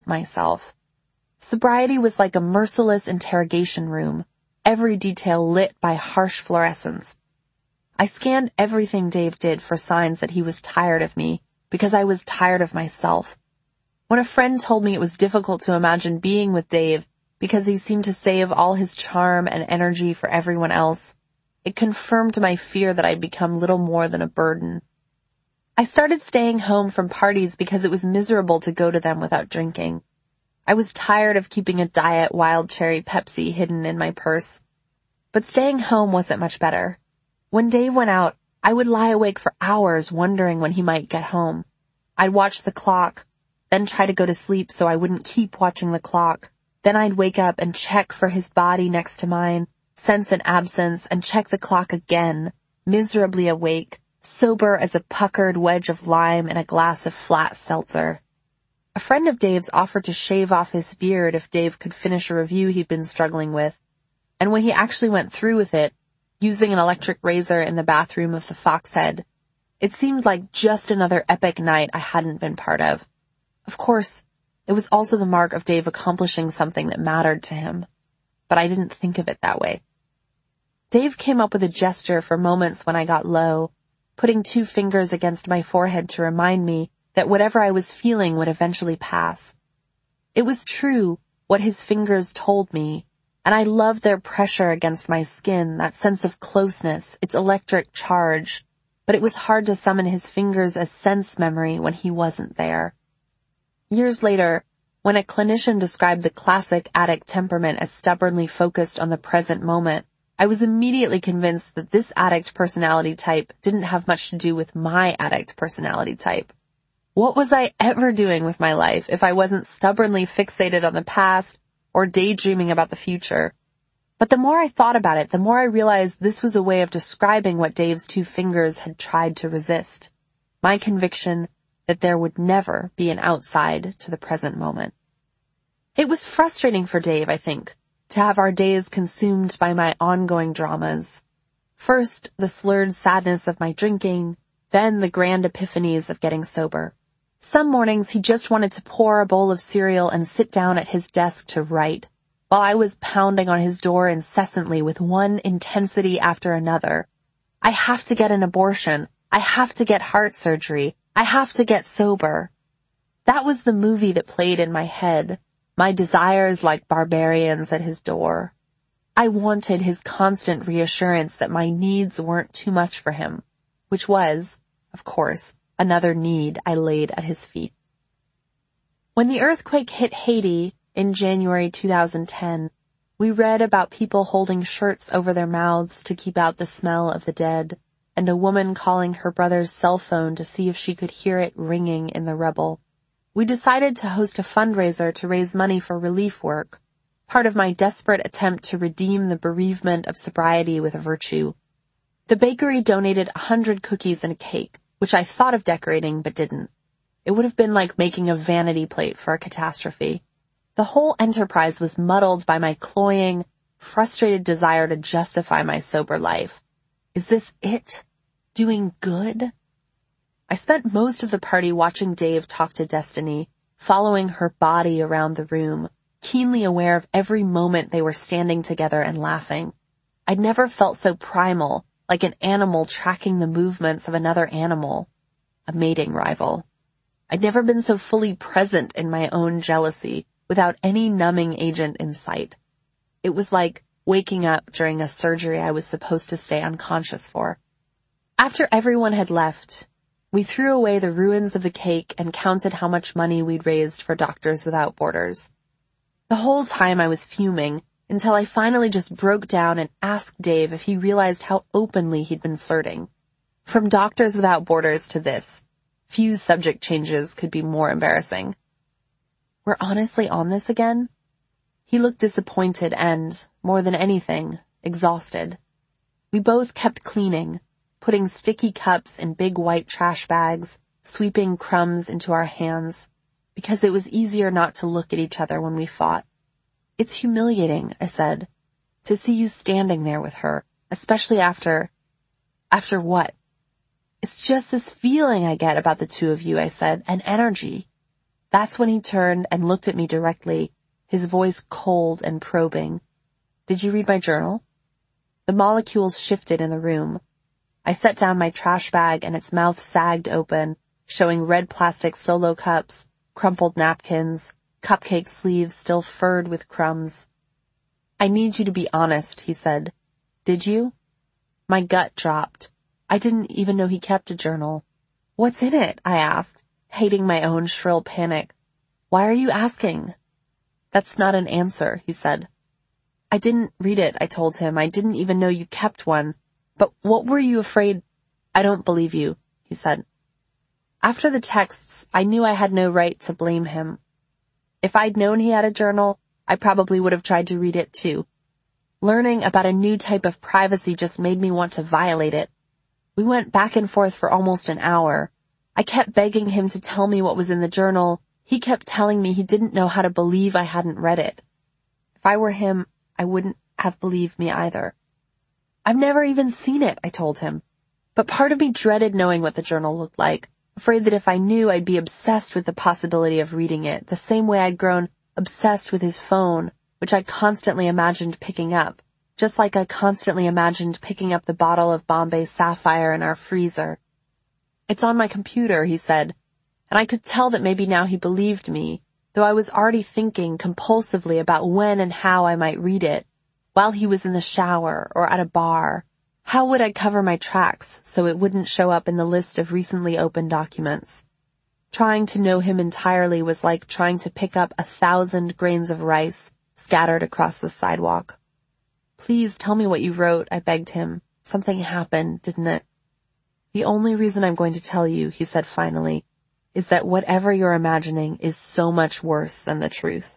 myself. Sobriety was like a merciless interrogation room, every detail lit by harsh fluorescence. I scanned everything Dave did for signs that he was tired of me, because I was tired of myself. When a friend told me it was difficult to imagine being with Dave because he seemed to save all his charm and energy for everyone else, it confirmed my fear that I'd become little more than a burden. I started staying home from parties because it was miserable to go to them without drinking. I was tired of keeping a diet wild cherry Pepsi hidden in my purse. But staying home wasn't much better. When Dave went out, I would lie awake for hours wondering when he might get home. I'd watch the clock, then try to go to sleep so I wouldn't keep watching the clock. Then I'd wake up and check for his body next to mine, sense an absence, and check the clock again, miserably awake, sober as a puckered wedge of lime in a glass of flat seltzer. A friend of Dave's offered to shave off his beard if Dave could finish a review he'd been struggling with. And when he actually went through with it, using an electric razor in the bathroom of the Foxhead, it seemed like just another epic night I hadn't been part of. Of course, it was also the mark of Dave accomplishing something that mattered to him. But I didn't think of it that way. Dave came up with a gesture for moments when I got low, putting 2 fingers against my forehead to remind me that whatever I was feeling would eventually pass. It was true what his fingers told me, and I loved their pressure against my skin, that sense of closeness, its electric charge, but it was hard to summon his fingers as sense memory when he wasn't there. Years later, when a clinician described the classic addict temperament as stubbornly focused on the present moment, I was immediately convinced that this addict personality type didn't have much to do with my addict personality type. What was I ever doing with my life if I wasn't stubbornly fixated on the past or daydreaming about the future? But the more I thought about it, the more I realized this was a way of describing what Dave's 2 fingers had tried to resist. My conviction that there would never be an outside to the present moment. It was frustrating for Dave, I think, to have our days consumed by my ongoing dramas. First, the slurred sadness of my drinking, then the grand epiphanies of getting sober. Some mornings he just wanted to pour a bowl of cereal and sit down at his desk to write, while I was pounding on his door incessantly with one intensity after another. I have to get an abortion. I have to get heart surgery. I have to get sober. That was the movie that played in my head, my desires like barbarians at his door. I wanted his constant reassurance that my needs weren't too much for him, which was, of course, another need I laid at his feet. When the earthquake hit Haiti in January 2010, we read about people holding shirts over their mouths to keep out the smell of the dead, and a woman calling her brother's cell phone to see if she could hear it ringing in the rubble. We decided to host a fundraiser to raise money for relief work, part of my desperate attempt to redeem the bereavement of sobriety with a virtue. The bakery donated 100 cookies and a cake, which I thought of decorating but didn't. It would have been like making a vanity plate for a catastrophe. The whole enterprise was muddled by my cloying, frustrated desire to justify my sober life. Is this it? Doing good? I spent most of the party watching Dave talk to Destiny, following her body around the room, keenly aware of every moment they were standing together and laughing. I'd never felt so primal, like an animal tracking the movements of another animal, a mating rival. I'd never been so fully present in my own jealousy, without any numbing agent in sight. It was like waking up during a surgery I was supposed to stay unconscious for. After everyone had left, we threw away the ruins of the cake and counted how much money we'd raised for Doctors Without Borders. The whole time I was fuming until I finally just broke down and asked Dave if he realized how openly he'd been flirting. From Doctors Without Borders to this, few subject changes could be more embarrassing. We're honestly on this again? He looked disappointed and, more than anything, exhausted. We both kept cleaning, putting sticky cups in big white trash bags, sweeping crumbs into our hands, because it was easier not to look at each other when we fought. It's humiliating, I said, to see you standing there with her, especially after what? It's just this feeling I get about the two of you, I said, an energy. That's when he turned and looked at me directly, his voice cold and probing. "Did you read my journal?" The molecules shifted in the room. I set down my trash bag and its mouth sagged open, showing red plastic Solo cups, crumpled napkins, cupcake sleeves still furred with crumbs. "I need you to be honest," he said. "Did you?" My gut dropped. I didn't even know he kept a journal. "What's in it?" I asked, hating my own shrill panic. "Why are you asking?" "That's not an answer," he said. "I didn't read it," I told him. "I didn't even know you kept one. But what were you afraid—" "I don't believe you," he said. After the texts, I knew I had no right to blame him. If I'd known he had a journal, I probably would have tried to read it too. Learning about a new type of privacy just made me want to violate it. We went back and forth for almost an hour. I kept begging him to tell me what was in the journal. He kept telling me he didn't know how to believe I hadn't read it. If I were him, I wouldn't have believed me either. "I've never even seen it," I told him. But part of me dreaded knowing what the journal looked like, afraid that if I knew, I'd be obsessed with the possibility of reading it, the same way I'd grown obsessed with his phone, which I constantly imagined picking up, just like I constantly imagined picking up the bottle of Bombay Sapphire in our freezer. "It's on my computer," he said, and I could tell that maybe now he believed me, though I was already thinking compulsively about when and how I might read it, while he was in the shower or at a bar. How would I cover my tracks so it wouldn't show up in the list of recently opened documents? Trying to know him entirely was like trying to pick up 1,000 grains of rice scattered across the sidewalk. "Please tell me what you wrote," I begged him. "Something happened, didn't it?" "The only reason I'm going to tell you," he said finally, "is that whatever you're imagining is so much worse than the truth."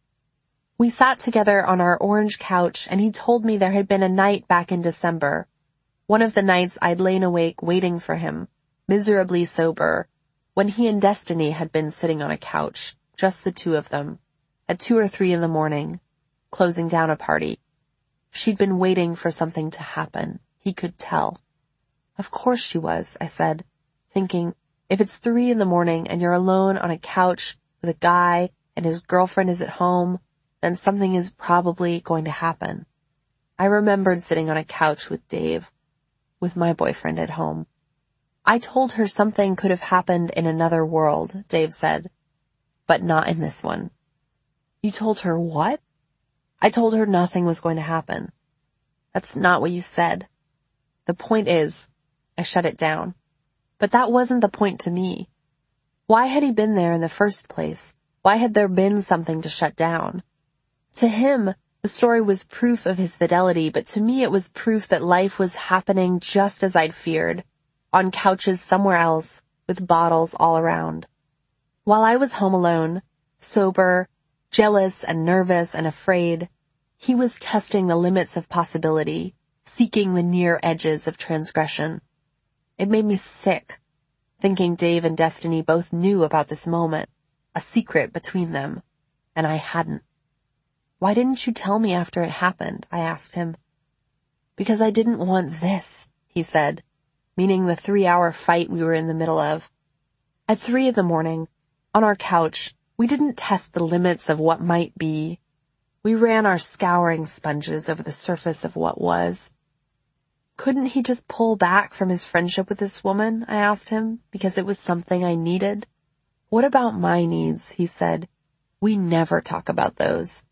We sat together on our orange couch and he told me there had been a night back in December. One of the nights I'd lain awake waiting for him, miserably sober, when he and Destiny had been sitting on a couch, just the two of them, at 2 or 3 in the morning, closing down a party. She'd been waiting for something to happen. He could tell. "Of course she was," I said, thinking, if it's 3 in the morning and you're alone on a couch with a guy and his girlfriend is at home, then something is probably going to happen. I remembered sitting on a couch with Dave, with my boyfriend at home. "I told her something could have happened in another world," Dave said, "but not in this one." "You told her what?" "I told her nothing was going to happen." "That's not what you said." "The point is," I shut it down. But that wasn't the point to me. Why had he been there in the first place? Why had there been something to shut down? To him, the story was proof of his fidelity, but to me it was proof that life was happening just as I'd feared, on couches somewhere else, with bottles all around. While I was home alone, sober, jealous and nervous and afraid, he was testing the limits of possibility, seeking the near edges of transgression. It made me sick, thinking Dave and Destiny both knew about this moment, a secret between them, and I hadn't. "Why didn't you tell me after it happened?" I asked him. "Because I didn't want this," he said, meaning the 3-hour fight we were in the middle of. At 3 in the morning, on our couch, we didn't test the limits of what might be. We ran our scouring sponges over the surface of what was. "Couldn't he just pull back from his friendship with this woman?" I asked him, because it was something I needed. "What about my needs?" he said. "We never talk about those."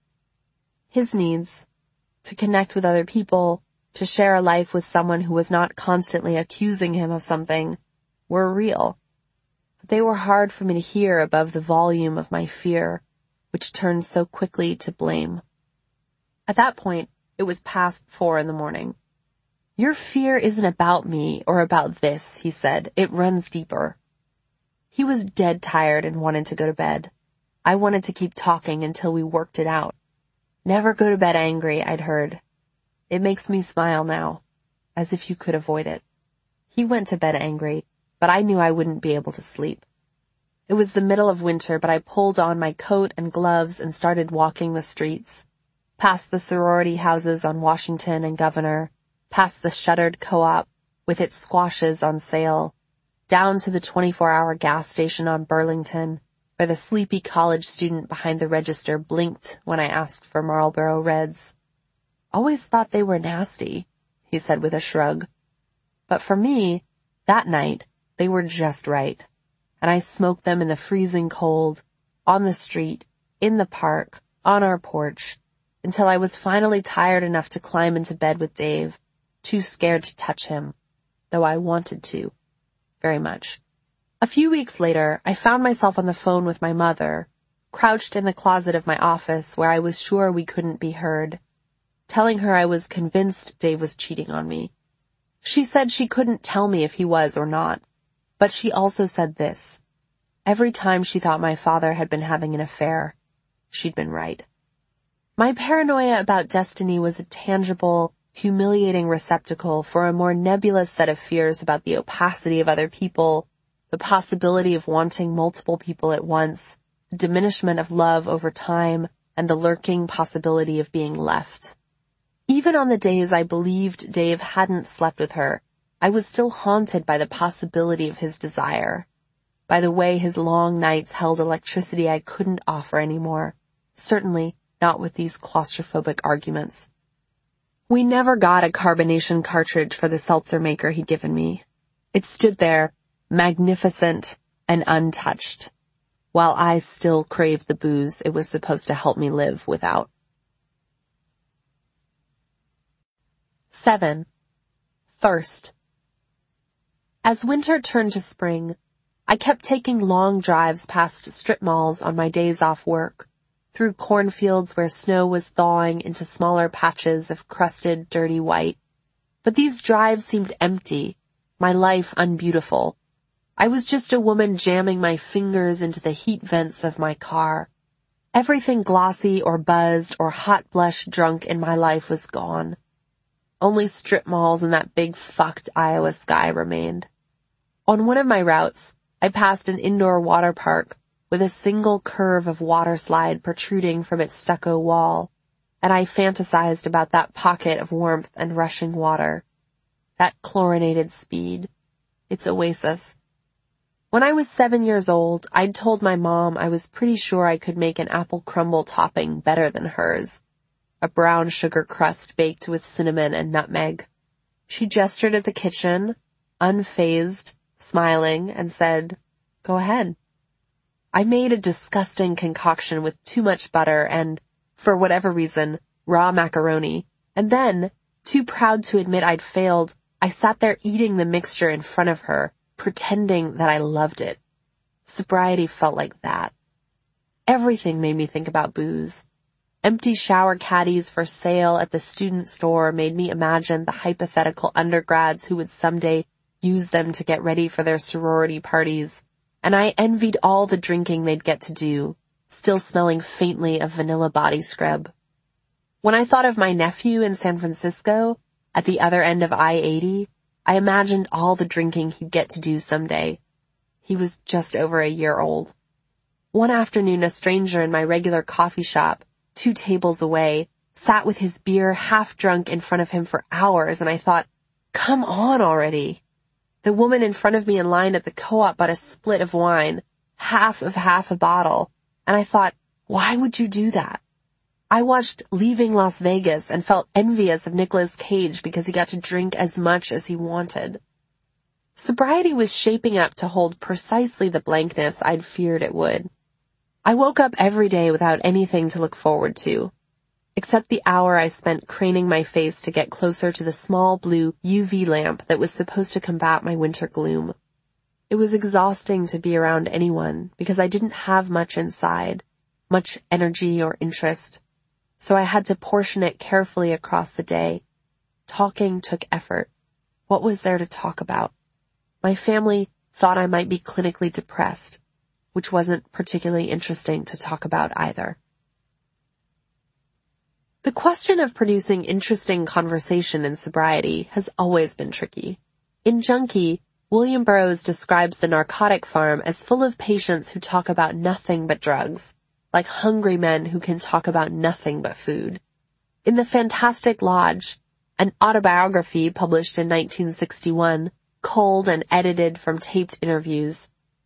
His needs, to connect with other people, to share a life with someone who was not constantly accusing him of something, were real. But they were hard for me to hear above the volume of my fear, which turned so quickly to blame. At that point, it was past 4 in the morning. "Your fear isn't about me or about this," he said. "It runs deeper." He was dead tired and wanted to go to bed. I wanted to keep talking until we worked it out. "Never go to bed angry," I'd heard. It makes me smile now, as if you could avoid it. He went to bed angry, but I knew I wouldn't be able to sleep. It was the middle of winter, but I pulled on my coat and gloves and started walking the streets, past the sorority houses on Washington and Governor, past the shuttered co-op with its squashes on sale, down to the 24-hour gas station on Burlington, where the sleepy college student behind the register blinked when I asked for Marlboro Reds. "Always thought they were nasty," he said with a shrug. But for me, that night, they were just right. And I smoked them in the freezing cold, on the street, in the park, on our porch, until I was finally tired enough to climb into bed with Dave, too scared to touch him, though I wanted to, very much. A few weeks later, I found myself on the phone with my mother, crouched in the closet of my office where I was sure we couldn't be heard, telling her I was convinced Dave was cheating on me. She said she couldn't tell me if he was or not, but she also said this: every time she thought my father had been having an affair, she'd been right. My paranoia about destiny was a tangible, humiliating receptacle for a more nebulous set of fears about the opacity of other people, the possibility of wanting multiple people at once, the diminishment of love over time, and the lurking possibility of being left. Even on the days I believed Dave hadn't slept with her, I was still haunted by the possibility of his desire, by the way his long nights held electricity I couldn't offer anymore, certainly not with these claustrophobic arguments. We never got a carbonation cartridge for the seltzer maker he'd given me. It stood there, magnificent and untouched, while I still craved the booze it was supposed to help me live without. 7. Thirst. As winter turned to spring, I kept taking long drives past strip malls on my days off work, through cornfields where snow was thawing into smaller patches of crusted, dirty white. But these drives seemed empty, my life unbeautiful. I was just a woman jamming my fingers into the heat vents of my car. Everything glossy or buzzed or hot blush drunk in my life was gone. Only strip malls and that big fucked Iowa sky remained. On one of my routes, I passed an indoor water park with a single curve of water slide protruding from its stucco wall, and I fantasized about that pocket of warmth and rushing water, that chlorinated speed, its oasis. When I was 7 years old, I'd told my mom I was pretty sure I could make an apple crumble topping better than hers, a brown sugar crust baked with cinnamon and nutmeg. She gestured at the kitchen, unfazed, smiling, and said, "Go ahead." I made a disgusting concoction with too much butter and, for whatever reason, raw macaroni, and then, too proud to admit I'd failed, I sat there eating the mixture in front of her, pretending that I loved it. Sobriety felt like that. Everything made me think about booze. Empty shower caddies for sale at the student store made me imagine the hypothetical undergrads who would someday use them to get ready for their sorority parties, and I envied all the drinking they'd get to do, still smelling faintly of vanilla body scrub. When I thought of my nephew in San Francisco, at the other end of I-80, I imagined all the drinking he'd get to do someday. He was just over a year old. One afternoon, a stranger in my regular coffee shop, 2 tables away, sat with his beer half drunk in front of him for hours, and I thought, come on already. The woman in front of me in line at the co-op bought a split of wine, half a bottle, and I thought, why would you do that? I watched Leaving Las Vegas and felt envious of Nicolas Cage because he got to drink as much as he wanted. Sobriety was shaping up to hold precisely the blankness I'd feared it would. I woke up every day without anything to look forward to, except the hour I spent craning my face to get closer to the small blue UV lamp that was supposed to combat my winter gloom. It was exhausting to be around anyone because I didn't have much inside, much energy or interest, so I had to portion it carefully across the day. Talking took effort. What was there to talk about? My family thought I might be clinically depressed, which wasn't particularly interesting to talk about either. The question of producing interesting conversation in sobriety has always been tricky. In Junkie, William Burroughs describes the narcotic farm as full of patients who talk about nothing but drugs, like hungry men who can talk about nothing but food. In The Fantastic Lodge, an autobiography published in 1961, culled and edited from taped interviews,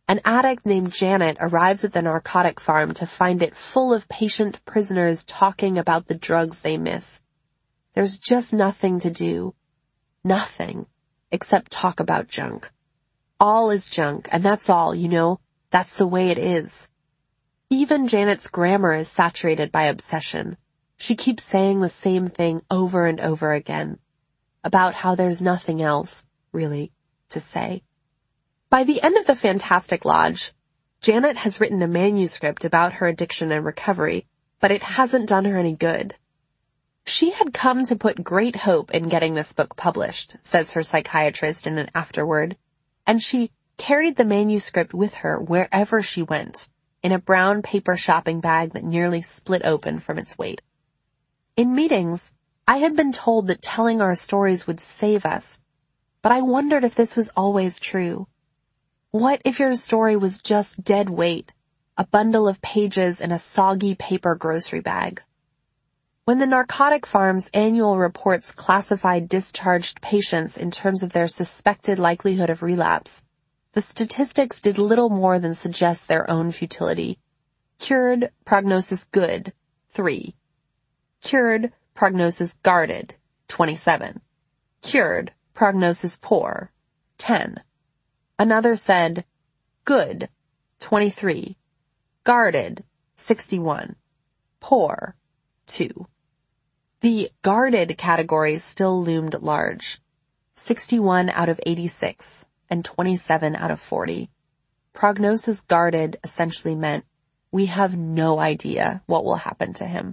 An addict named Janet arrives at the narcotic farm to find it full of patient prisoners talking about the drugs they miss. There's just nothing to do. Nothing. Except talk about junk. All is junk, and that's all, That's the way it is. Even Janet's grammar is saturated by obsession. She keeps saying the same thing over and over again. About how there's nothing else, really, to say. By the end of The Fantastic Lodge, Janet has written a manuscript about her addiction and recovery, but it hasn't done her any good. She had come to put great hope in getting this book published, says her psychiatrist in an afterword, and she carried the manuscript with her wherever she went, in a brown paper shopping bag that nearly split open from its weight. In meetings, I had been told that telling our stories would save us, but I wondered if this was always true. What if your story was just dead weight, a bundle of pages in a soggy paper grocery bag? When the narcotic farm's annual reports classified discharged patients in terms of their suspected likelihood of relapse, the statistics did little more than suggest their own futility. Cured, prognosis good, 3. Cured, prognosis guarded, 27. Cured, prognosis poor, 10. Another said, good, 23. Guarded, 61. Poor, 2. The guarded category still loomed large. 61 out of 86 and 27 out of 40. Prognosis guarded essentially meant we have no idea what will happen to him.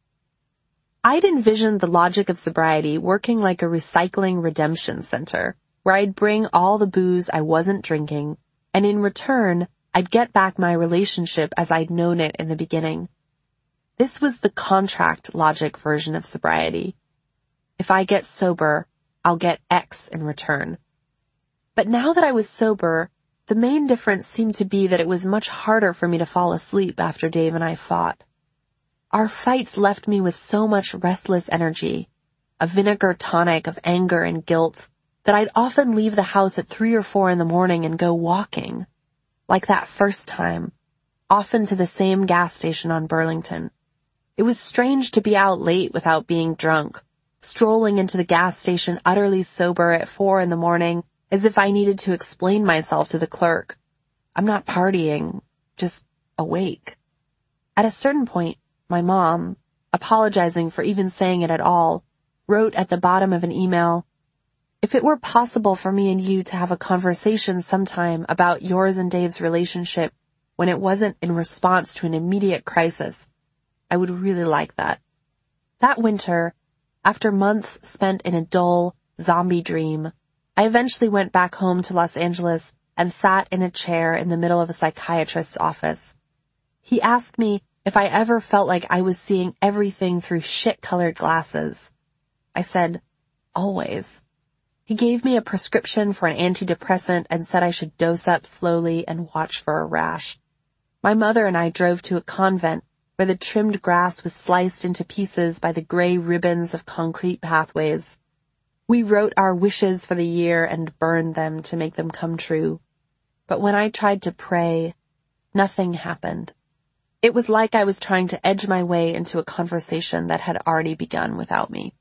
I'd envisioned the logic of sobriety working like a recycling redemption center, where I'd bring all the booze I wasn't drinking, and in return, I'd get back my relationship as I'd known it in the beginning. This was the contract logic version of sobriety. If I get sober, I'll get X in return. But now that I was sober, the main difference seemed to be that it was much harder for me to fall asleep after Dave and I fought. Our fights left me with so much restless energy, a vinegar tonic of anger and guilt, that I'd often leave the house at 3 or 4 in the morning and go walking. Like that first time, often to the same gas station on Burlington. It was strange to be out late without being drunk, strolling into the gas station utterly sober at 4 in the morning as if I needed to explain myself to the clerk. I'm not partying, just awake. At a certain point, my mom, apologizing for even saying it at all, wrote at the bottom of an email, "If it were possible for me and you to have a conversation sometime about yours and Dave's relationship when it wasn't in response to an immediate crisis, I would really like that." That winter, after months spent in a dull, zombie dream, I eventually went back home to Los Angeles and sat in a chair in the middle of a psychiatrist's office. He asked me if I ever felt like I was seeing everything through shit-colored glasses. I said, always. He gave me a prescription for an antidepressant and said I should dose up slowly and watch for a rash. My mother and I drove to a convent where the trimmed grass was sliced into pieces by the gray ribbons of concrete pathways. We wrote our wishes for the year and burned them to make them come true. But when I tried to pray, nothing happened. It was like I was trying to edge my way into a conversation that had already begun without me.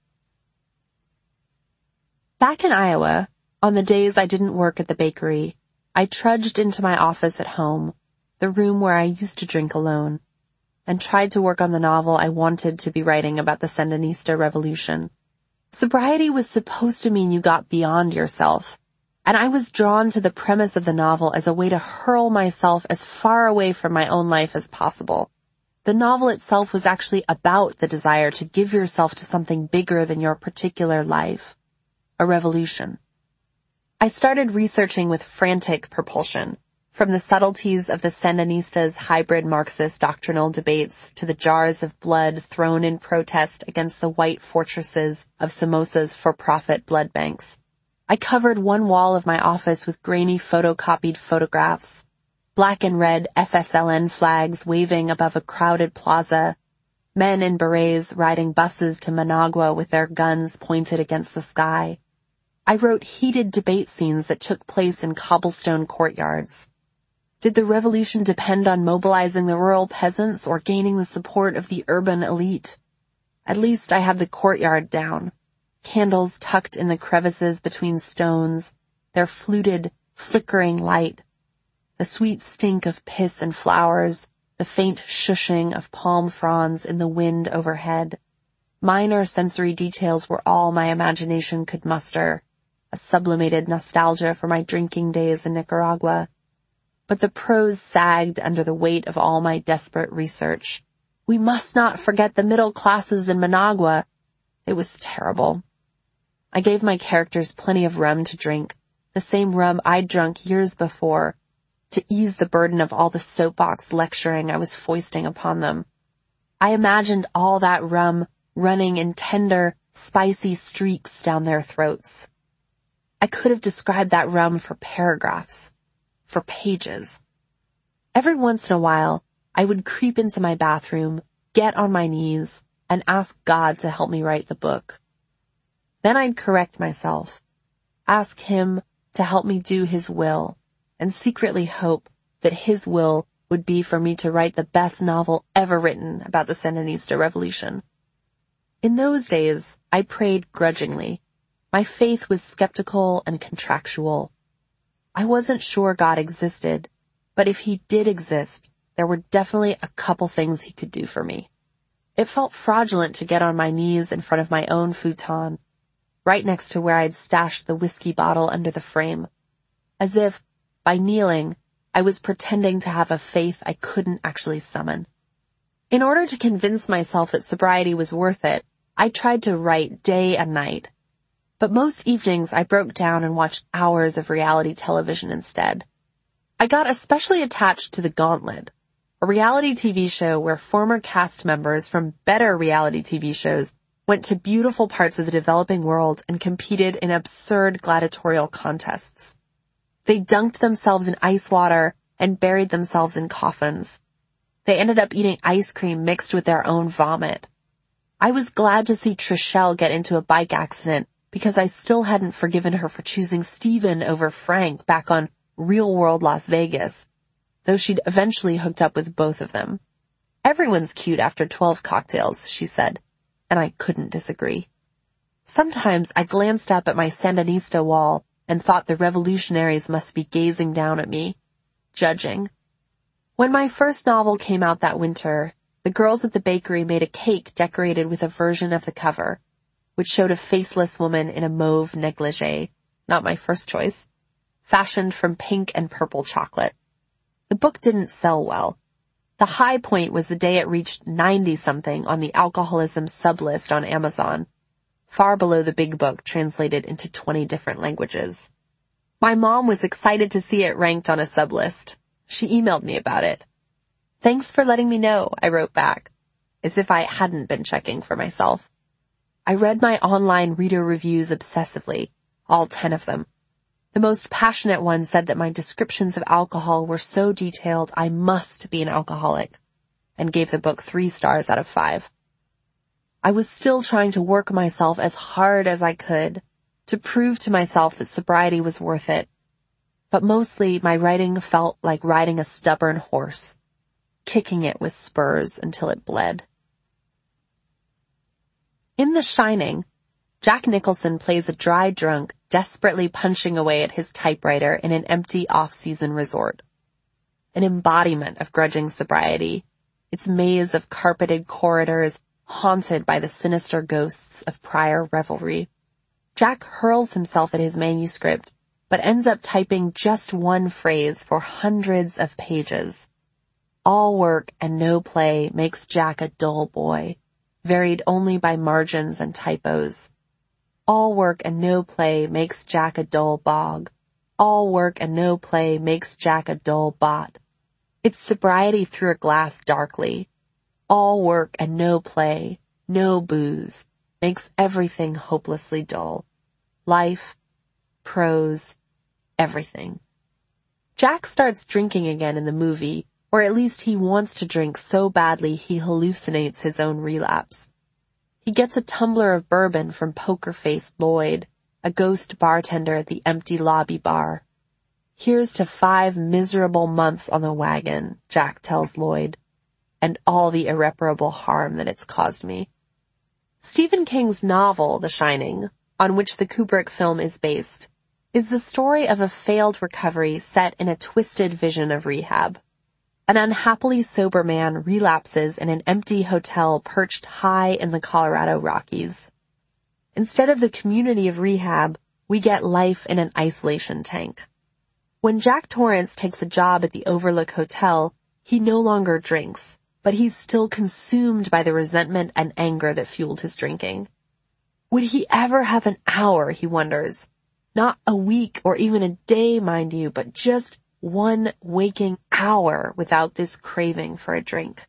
Back in Iowa, on the days I didn't work at the bakery, I trudged into my office at home, the room where I used to drink alone, and tried to work on the novel I wanted to be writing about the Sandinista revolution. Sobriety was supposed to mean you got beyond yourself, and I was drawn to the premise of the novel as a way to hurl myself as far away from my own life as possible. The novel itself was actually about the desire to give yourself to something bigger than your particular life. A revolution. I started researching with frantic propulsion, from the subtleties of the Sandinistas' hybrid Marxist doctrinal debates to the jars of blood thrown in protest against the white fortresses of Somoza's for-profit blood banks. I covered one wall of my office with grainy photocopied photographs, black and red FSLN flags waving above a crowded plaza, men in berets riding buses to Managua with their guns pointed against the sky. I wrote heated debate scenes that took place in cobblestone courtyards. Did the revolution depend on mobilizing the rural peasants or gaining the support of the urban elite? At least I had the courtyard down. Candles tucked in the crevices between stones, their fluted, flickering light. The sweet stink of piss and flowers, the faint shushing of palm fronds in the wind overhead. Minor sensory details were all my imagination could muster, a sublimated nostalgia for my drinking days in Nicaragua. But the prose sagged under the weight of all my desperate research. We must not forget the middle classes in Managua. It was terrible. I gave my characters plenty of rum to drink, the same rum I'd drunk years before, to ease the burden of all the soapbox lecturing I was foisting upon them. I imagined all that rum running in tender, spicy streaks down their throats. I could have described that rum for paragraphs, for pages. Every once in a while, I would creep into my bathroom, get on my knees, and ask God to help me write the book. Then I'd correct myself, ask him to help me do his will, and secretly hope that his will would be for me to write the best novel ever written about the Sandinista revolution. In those days, I prayed grudgingly. My faith was skeptical and contractual. I wasn't sure God existed, but if he did exist, there were definitely a couple things he could do for me. It felt fraudulent to get on my knees in front of my own futon, right next to where I'd stashed the whiskey bottle under the frame, as if, by kneeling, I was pretending to have a faith I couldn't actually summon. In order to convince myself that sobriety was worth it, I tried to write day and night. But most evenings I broke down and watched hours of reality television instead. I got especially attached to The Gauntlet, a reality TV show where former cast members from better reality TV shows went to beautiful parts of the developing world and competed in absurd gladiatorial contests. They dunked themselves in ice water and buried themselves in coffins. They ended up eating ice cream mixed with their own vomit. I was glad to see Trishelle get into a bike accident because I still hadn't forgiven her for choosing Steven over Frank back on Real World Las Vegas, though she'd eventually hooked up with both of them. Everyone's cute after 12 cocktails, she said, and I couldn't disagree. Sometimes I glanced up at my Sandinista wall and thought the revolutionaries must be gazing down at me, judging. When my first novel came out that winter, the girls at the bakery made a cake decorated with a version of the cover, which showed a faceless woman in a mauve negligee, not my first choice, fashioned from pink and purple chocolate. The book didn't sell well. The high point was the day it reached 90-something on the alcoholism sublist on Amazon, far below the big book translated into 20 different languages. My mom was excited to see it ranked on a sublist. She emailed me about it. "Thanks for letting me know," I wrote back, as if I hadn't been checking for myself. I read my online reader reviews obsessively, all 10 of them. The most passionate one said that my descriptions of alcohol were so detailed I must be an alcoholic, and gave the book 3 stars out of 5. I was still trying to work myself as hard as I could to prove to myself that sobriety was worth it, but mostly my writing felt like riding a stubborn horse, kicking it with spurs until it bled. In The Shining, Jack Nicholson plays a dry drunk desperately punching away at his typewriter in an empty off-season resort. An embodiment of grudging sobriety, its maze of carpeted corridors haunted by the sinister ghosts of prior revelry. Jack hurls himself at his manuscript, but ends up typing just one phrase for hundreds of pages. All work and no play makes Jack a dull boy, varied only by margins and typos. All work and no play makes Jack a dull bog. All work and no play makes Jack a dull bot. It's sobriety through a glass darkly. All work and no play, no booze, makes everything hopelessly dull. Life, prose, everything. Jack starts drinking again in the movie, or at least he wants to drink so badly he hallucinates his own relapse. He gets a tumbler of bourbon from poker-faced Lloyd, a ghost bartender at the empty lobby bar. Here's to 5 miserable months on the wagon, Jack tells Lloyd, and all the irreparable harm that it's caused me. Stephen King's novel, The Shining, on which the Kubrick film is based, is the story of a failed recovery set in a twisted vision of rehab. An unhappily sober man relapses in an empty hotel perched high in the Colorado Rockies. Instead of the community of rehab, we get life in an isolation tank. When Jack Torrance takes a job at the Overlook Hotel, he no longer drinks, but he's still consumed by the resentment and anger that fueled his drinking. Would he ever have an hour, he wonders? Not a week or even a day, mind you, but just one waking hour without this craving for a drink.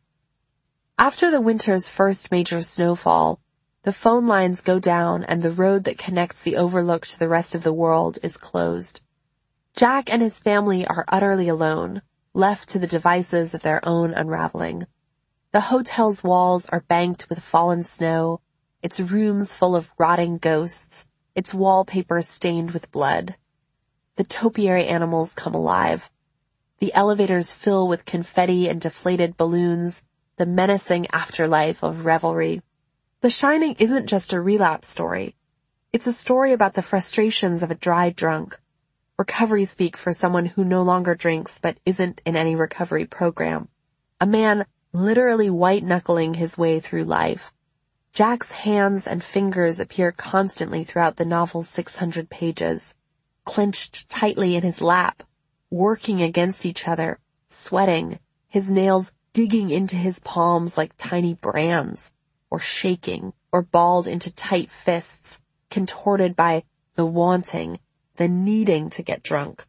After the winter's first major snowfall, the phone lines go down and the road that connects the Overlook to the rest of the world is closed. Jack and his family are utterly alone, left to the devices of their own unraveling. The hotel's walls are banked with fallen snow, its rooms full of rotting ghosts, its wallpaper stained with blood. The topiary animals come alive. The elevators fill with confetti and deflated balloons, the menacing afterlife of revelry. The Shining isn't just a relapse story. It's a story about the frustrations of a dry drunk. Recovery speak for someone who no longer drinks but isn't in any recovery program. A man literally white-knuckling his way through life. Jack's hands and fingers appear constantly throughout the novel's 600 pages, clenched tightly in his lap, working against each other, sweating, his nails digging into his palms like tiny brands, or shaking, or balled into tight fists, contorted by the wanting, the needing to get drunk.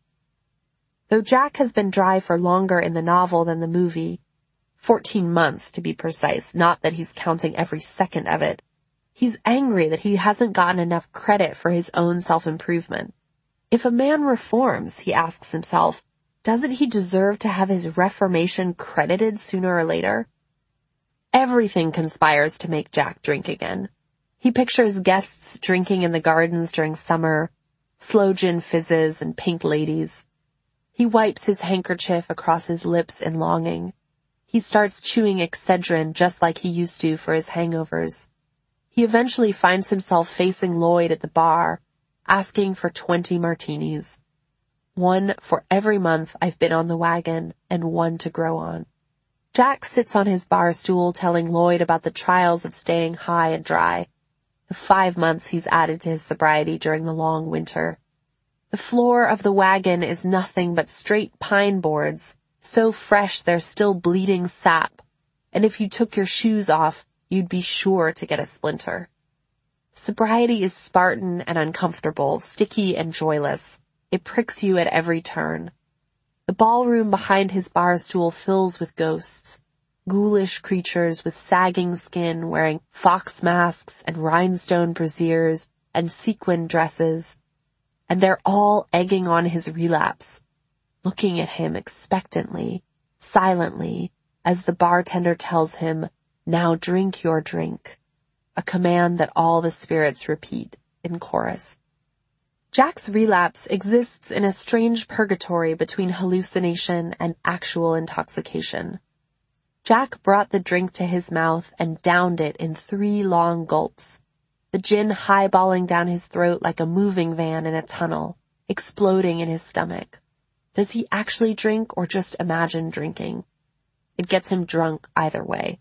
Though Jack has been dry for longer in the novel than the movie, 14 months to be precise, not that he's counting every second of it, he's angry that he hasn't gotten enough credit for his own self-improvement. If a man reforms, he asks himself, doesn't he deserve to have his reformation credited sooner or later? Everything conspires to make Jack drink again. He pictures guests drinking in the gardens during summer, sloe gin fizzes and pink ladies. He wipes his handkerchief across his lips in longing. He starts chewing Excedrin just like he used to for his hangovers. He eventually finds himself facing Lloyd at the bar, asking for 20 martinis. One for every month I've been on the wagon, and one to grow on. Jack sits on his bar stool telling Lloyd about the trials of staying high and dry, the 5 months he's added to his sobriety during the long winter. The floor of the wagon is nothing but straight pine boards, so fresh they're still bleeding sap, and if you took your shoes off, you'd be sure to get a splinter. Sobriety is Spartan and uncomfortable, sticky and joyless. It pricks you at every turn. The ballroom behind his bar stool fills with ghosts, ghoulish creatures with sagging skin wearing fox masks and rhinestone brassieres and sequin dresses, and they're all egging on his relapse, looking at him expectantly, silently, as the bartender tells him, "Now drink your drink," a command that all the spirits repeat in chorus. Jack's relapse exists in a strange purgatory between hallucination and actual intoxication. Jack brought the drink to his mouth and downed it in 3 long gulps, the gin highballing down his throat like a moving van in a tunnel, exploding in his stomach. Does he actually drink or just imagine drinking? It gets him drunk either way.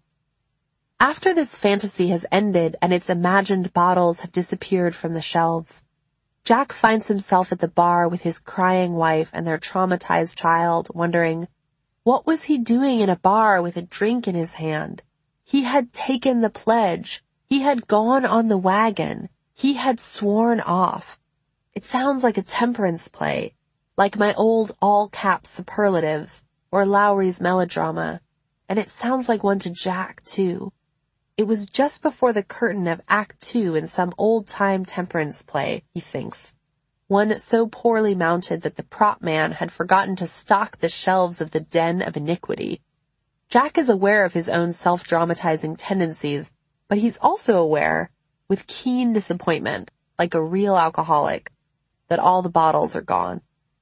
After this fantasy has ended and its imagined bottles have disappeared from the shelves, Jack finds himself at the bar with his crying wife and their traumatized child, wondering, what was he doing in a bar with a drink in his hand? He had taken the pledge. He had gone on the wagon. He had sworn off. It sounds like a temperance play, like my old all-caps superlatives or Lowry's melodrama, and it sounds like one to Jack, too. It was just before the curtain of Act 2 in some old-time temperance play, he thinks. One so poorly mounted that the prop man had forgotten to stock the shelves of the den of iniquity. Jack is aware of his own self-dramatizing tendencies, but he's also aware, with keen disappointment, like a real alcoholic, that all the bottles are gone.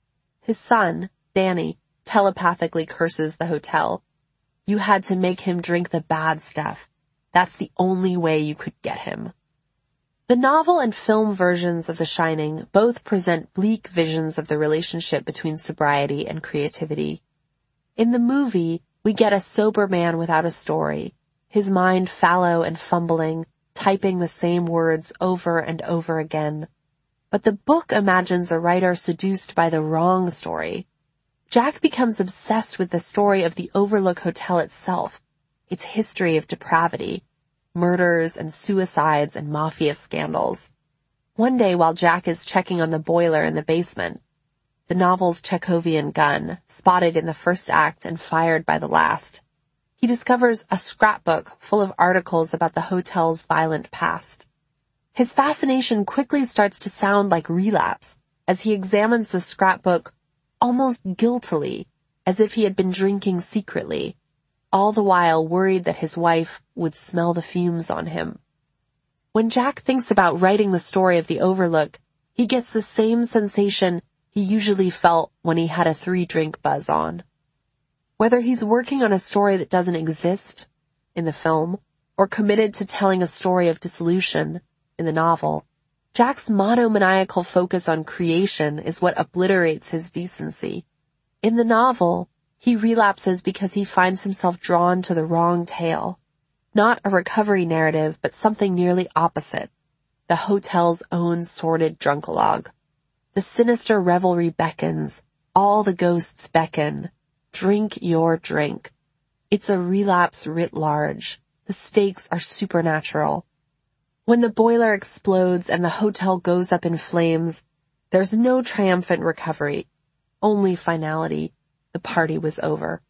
His son, Danny, telepathically curses the hotel. You had to make him drink the bad stuff. That's the only way you could get him. The novel and film versions of The Shining both present bleak visions of the relationship between sobriety and creativity. In the movie, we get a sober man without a story, his mind fallow and fumbling, typing the same words over and over again. But the book imagines a writer seduced by the wrong story. Jack becomes obsessed with the story of the Overlook Hotel itself, its history of depravity, murders and suicides and mafia scandals. One day while Jack is checking on the boiler in the basement, the novel's Chekhovian gun, spotted in the first act and fired by the last, he discovers a scrapbook full of articles about the hotel's violent past. His fascination quickly starts to sound like relapse as he examines the scrapbook almost guiltily, as if he had been drinking secretly, all the while worried that his wife would smell the fumes on him. When Jack thinks about writing the story of the Overlook, he gets the same sensation he usually felt when he had a 3-drink buzz on. Whether he's working on a story that doesn't exist in the film, or committed to telling a story of dissolution in the novel, Jack's monomaniacal focus on creation is what obliterates his decency. In the novel, he relapses because he finds himself drawn to the wrong tale. Not a recovery narrative, but something nearly opposite. The hotel's own sordid drunkalogue. The sinister revelry beckons. All the ghosts beckon. Drink your drink. It's a relapse writ large. The stakes are supernatural. When the boiler explodes and the hotel goes up in flames, there's no triumphant recovery, only finality. The party was over.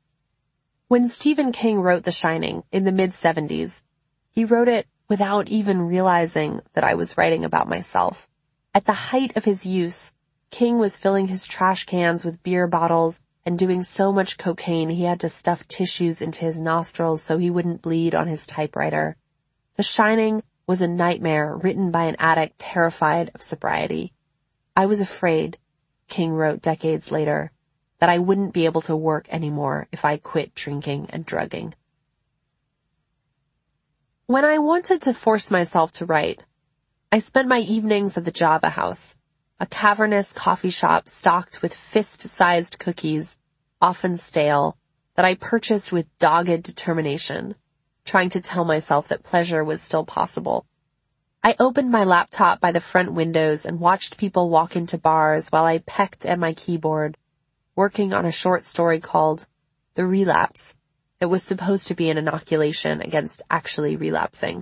When Stephen King wrote The Shining in the mid-70s, he wrote it without even realizing that I was writing about myself. At the height of his use, King was filling his trash cans with beer bottles and doing so much cocaine he had to stuff tissues into his nostrils so he wouldn't bleed on his typewriter. The Shining was a nightmare written by an addict terrified of sobriety. I was afraid, King wrote decades later, that I wouldn't be able to work anymore if I quit drinking and drugging. When I wanted to force myself to write, I spent my evenings at the Java House, a cavernous coffee shop stocked with fist-sized cookies, often stale, that I purchased with dogged determination, trying to tell myself that pleasure was still possible. I opened my laptop by the front windows and watched people walk into bars while I pecked at my keyboard, working on a short story called The Relapse that was supposed to be an inoculation against actually relapsing.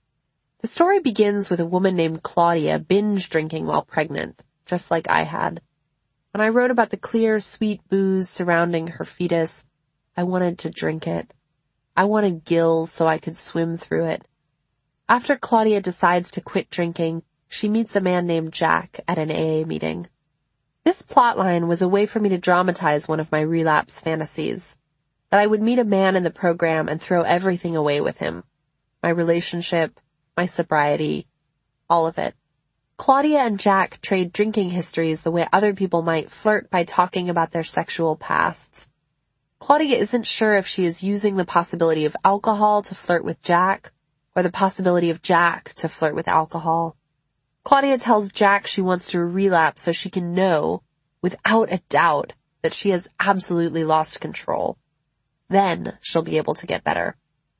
The story begins with a woman named Claudia binge drinking while pregnant, just like I had. When I wrote about the clear, sweet booze surrounding her fetus, I wanted to drink it. I wanted gills so I could swim through it. After Claudia decides to quit drinking, she meets a man named Jack at an AA meeting. This plotline was a way for me to dramatize one of my relapse fantasies. That I would meet a man in the program and throw everything away with him. My relationship, my sobriety, all of it. Claudia and Jack trade drinking histories the way other people might flirt by talking about their sexual pasts. Claudia isn't sure if she is using the possibility of alcohol to flirt with Jack, or the possibility of Jack to flirt with alcohol. Claudia tells Jack she wants to relapse so she can know, without a doubt, that she has absolutely lost control. Then she'll be able to get better.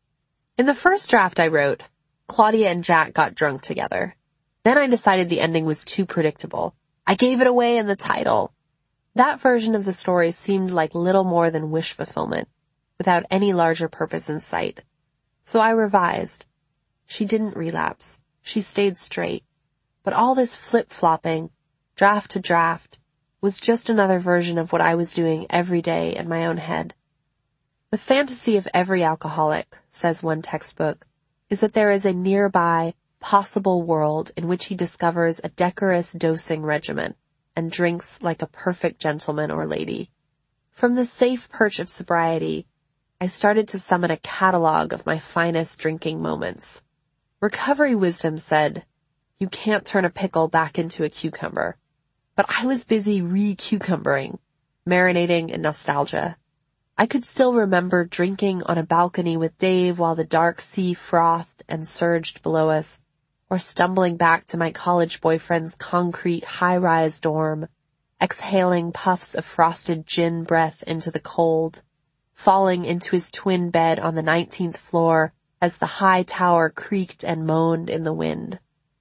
In the first draft I wrote, Claudia and Jack got drunk together. Then I decided the ending was too predictable. I gave it away in the title. That version of the story seemed like little more than wish fulfillment, without any larger purpose in sight. So I revised. She didn't relapse. She stayed straight. But all this flip-flopping, draft to draft, was just another version of what I was doing every day in my own head. The fantasy of every alcoholic, says one textbook, is that there is a nearby, possible world in which he discovers a decorous dosing regimen and drinks like a perfect gentleman or lady. From the safe perch of sobriety, I started to summon a catalog of my finest drinking moments. Recovery wisdom said, you can't turn a pickle back into a cucumber. But I was busy re-cucumbering, marinating in nostalgia. I could still remember drinking on a balcony with Dave while the dark sea frothed and surged below us, or stumbling back to my college boyfriend's concrete high-rise dorm, exhaling puffs of frosted gin breath into the cold, falling into his twin bed on the 19th floor as the high tower creaked and moaned in the wind.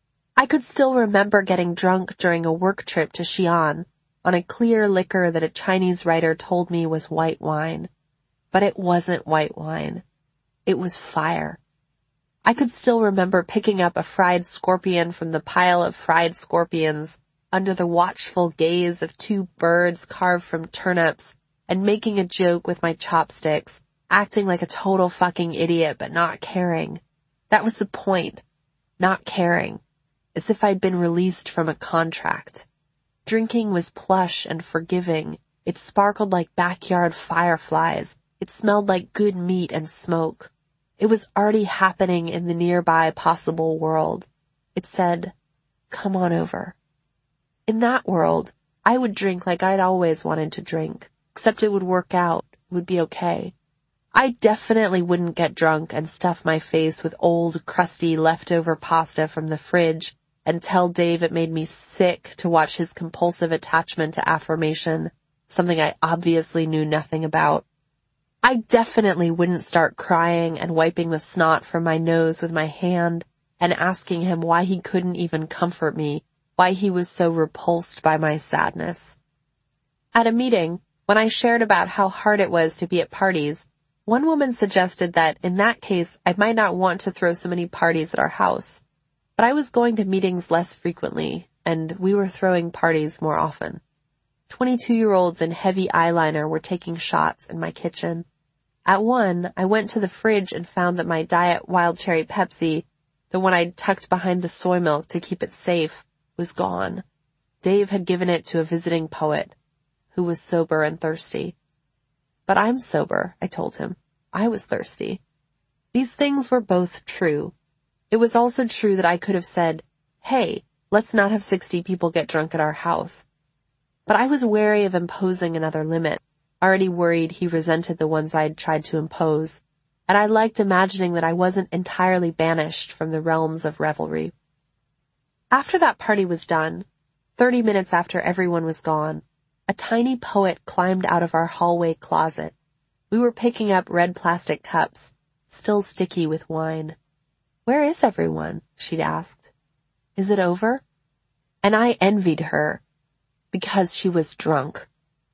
I could still remember getting drunk during a work trip to Xi'an on a clear liquor that a Chinese writer told me was white wine. But it wasn't white wine. It was fire. I could still remember picking up a fried scorpion from the pile of fried scorpions under the watchful gaze of two birds carved from turnips and making a joke with my chopsticks, acting like a total fucking idiot but not caring. That was the point. Not caring. As if I'd been released from a contract. Drinking was plush and forgiving. It sparkled like backyard fireflies. It smelled like good meat and smoke. It was already happening in the nearby possible world. It said, come on over. In that world, I would drink like I'd always wanted to drink, except it would work out. It would be okay. I definitely wouldn't get drunk and stuff my face with old, crusty, leftover pasta from the fridge and tell Dave it made me sick to watch his compulsive attachment to affirmation, something I obviously knew nothing about. I definitely wouldn't start crying and wiping the snot from my nose with my hand and asking him why he couldn't even comfort me, why he was so repulsed by my sadness. At a meeting, when I shared about how hard it was to be at parties, one woman suggested that in that case I might not want to throw so many parties at our house. But I was going to meetings less frequently, and we were throwing parties more often. 22-year-olds in heavy eyeliner were taking shots in my kitchen. At one, I went to the fridge and found that my Diet Wild Cherry Pepsi, the one I'd tucked behind the soy milk to keep it safe, was gone. Dave had given it to a visiting poet, who was sober and thirsty. But I'm sober, I told him. I was thirsty. These things were both true. It was also true that I could have said, hey, let's not have 60 people get drunk at our house. But I was wary of imposing another limit, already worried he resented the ones I'd tried to impose, and I liked imagining that I wasn't entirely banished from the realms of revelry. After that party was done, 30 minutes after everyone was gone, a tiny poet climbed out of our hallway closet. We were picking up red plastic cups, still sticky with wine. Where is everyone? She'd asked. Is it over? And I envied her because she was drunk.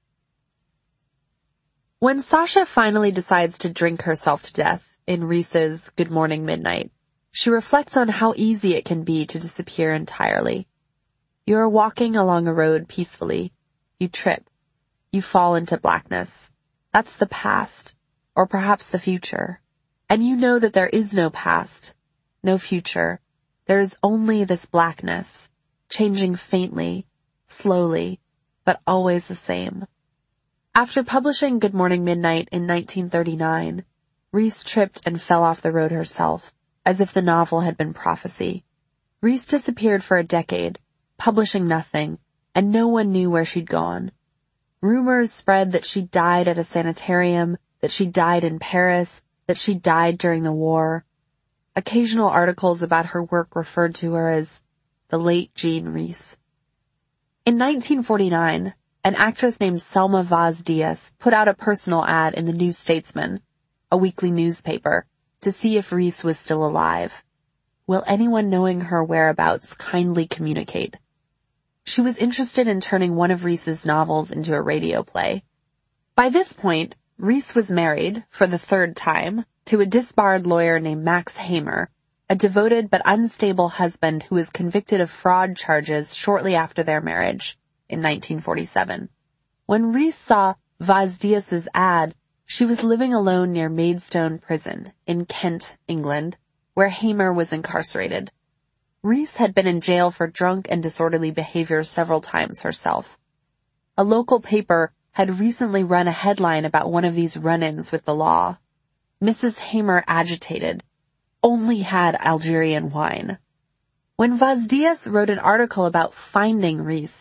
When Sasha finally decides to drink herself to death in Reese's Good Morning Midnight, she reflects on how easy it can be to disappear entirely. You are walking along a road peacefully. You trip. You fall into blackness. That's the past, or perhaps the future. And you know that there is no past. No future. There is only this blackness, changing faintly, slowly, but always the same. After publishing Good Morning Midnight in 1939, Reese tripped and fell off the road herself, as if the novel had been prophecy. Reese disappeared for a decade, publishing nothing, and no one knew where she'd gone. Rumors spread that she died at a sanitarium, that she died in Paris, that she died during the war. Occasional articles about her work referred to her as the late Jean Reese. In 1949, an actress named Selma Vaz Diaz put out a personal ad in the New Statesman, a weekly newspaper, to see if Reese was still alive. Will anyone knowing her whereabouts kindly communicate? She was interested in turning one of Reese's novels into a radio play. By this point, Reese was married, for the third time, to a disbarred lawyer named Max Hamer, a devoted but unstable husband who was convicted of fraud charges shortly after their marriage in 1947. When Reese saw Vaz Diaz's ad, she was living alone near Maidstone Prison in Kent, England, where Hamer was incarcerated. Reese had been in jail for drunk and disorderly behavior several times herself. A local paper had recently run a headline about one of these run-ins with the law. Mrs. Hamer, agitated, only had Algerian wine. When Vaz Diaz wrote an article about finding Reese,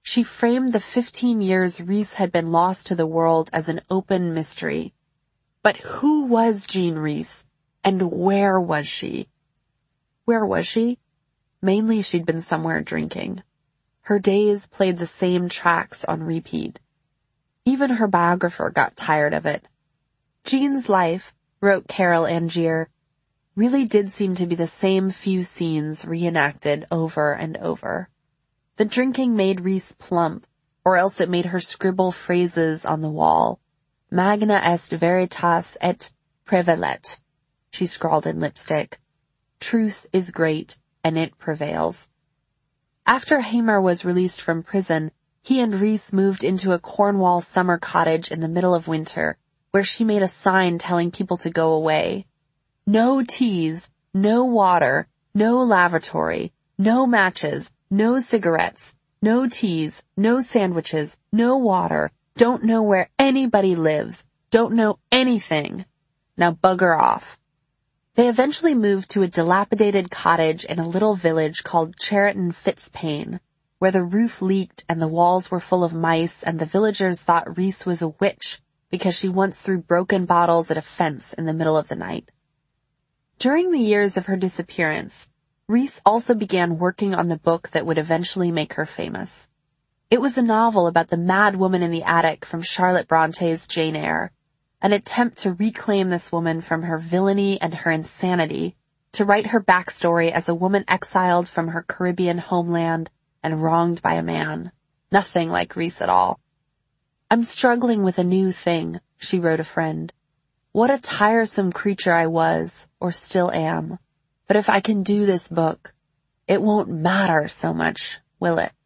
She framed the 15 years Reese had been lost to the world as an open mystery. But who was Jean Reese? And where was she? Where was she? Mainly she'd been somewhere drinking. Her days played the same tracks on repeat. Even her biographer got tired of it. Jean's life, wrote Carol Angier, really did seem to be the same few scenes reenacted over and over. The drinking made Reese plump, or else it made her scribble phrases on the wall. Magna est veritas et prevalet, she scrawled in lipstick. Truth is great, and it prevails. After Hamer was released from prison, he and Reese moved into a Cornwall summer cottage in the middle of winter, where she made a sign telling people to go away. No teas, no water, no lavatory, no matches, no cigarettes, no teas, no sandwiches, no water, don't know where anybody lives, don't know anything. Now bugger off. They eventually moved to a dilapidated cottage in a little village called Cheriton Fitzpaine, where the roof leaked and the walls were full of mice, and the villagers thought Reese was a witch because she once threw broken bottles at a fence in the middle of the night. During the years of her disappearance, Reese also began working on the book that would eventually make her famous. It was a novel about the mad woman in the attic from Charlotte Bronte's Jane Eyre, an attempt to reclaim this woman from her villainy and her insanity, to write her backstory as a woman exiled from her Caribbean homeland and wronged by a man. Nothing like Reese at all. I'm struggling with a new thing, she wrote a friend. What a tiresome creature I was, or still am. But if I can do this book, it won't matter so much, will it?